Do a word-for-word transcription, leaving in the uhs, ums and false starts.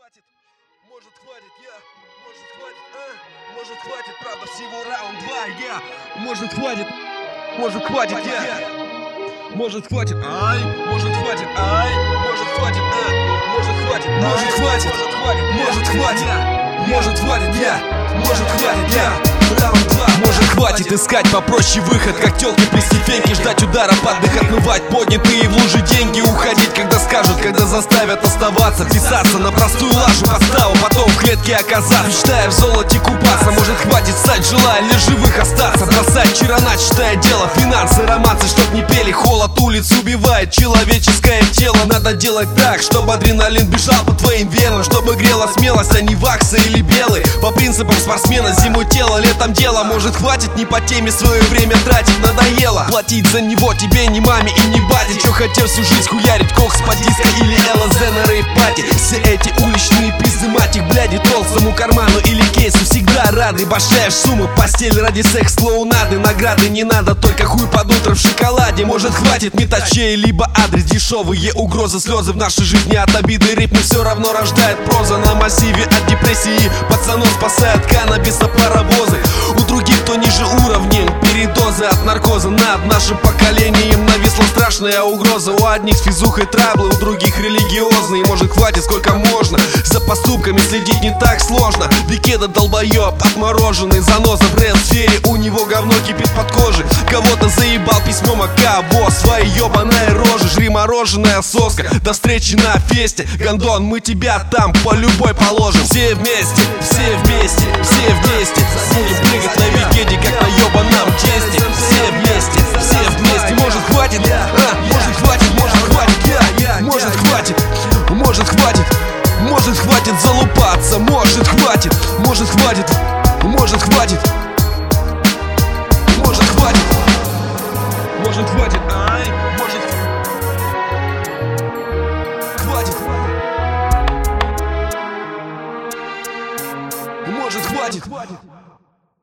хватит, может хватит, я, может хватит, а, может хватит, правда всего раунд два, я, может хватит, может хватит, я, может хватит, ай, может хватит, ай, может хватит, а, может хватит, может хватит, может хватит, может хватит, я, может хватит, я. Раунд два. Может хватит искать попроще выход, как тёлки при степеньке, ждать удара под дых, отмывать поднятые в лужи деньги, уходить, когда скажут, когда заставят оставаться, писаться на простую лажу подставу, потом в клетке оказаться, мечтая в золоте купаться. Может хватит стать, желая лишь живых остаться, бросать чирана, читая дело, финансы, романсы, чтоб не пели, холод улиц убивает человеческое тело. Надо делать так, чтобы адреналин бежал по твоим венам, чтобы грела смелость, а не ваксы или белый. По принципам спортсмена, зимой тело, летом дело. Может хватит не по теме свое время тратить, надоело платить за него тебе ни маме и ни бате. Чё хотел всю жизнь хуярить кокс по диско или ЛСД на рейв-пати. Все эти уличные пизды, мать их, бляди, толстому карману или кейсу всегда рады. Башляешь суммы, постель ради секс-клоунады, награды не надо, только хуй под утро в шоколаде. Может хватит метачей, либо адрес, дешевые угрозы, слезы в нашей жизни от обиды, ритм все равно рождает проза. На массиве от депрессии пацанов спасает каннабиса паровозы. У других, кто ниже уровнем, передозы от наркоза. Над нашим поколением нависла страшная угроза. У одних с физухой траблы, у других религиозные. Может хватит, сколько можно, за поступками следить не так сложно. Бекеда долбоеб, отмороженный заноза в рэп-сфере, у него говно кипит под кожей. Кого-то заебал письмом, а кого? Свои ебаные рожи, жри мороженое, соска. До встречи на фесте, гондон, мы тебя там по любой положим. Все вместе, все вместе, все вместе будем прыгать на викеде, как на ебаном тесте. Все вместе, все вместе. Может хватит, а, может хватит, может хватит, я, может хватит, может хватит, может хватит залупаться, может хватит, может хватит, может хватит, может хватит, может хватит, ай, может хватит, может хватит, хватит.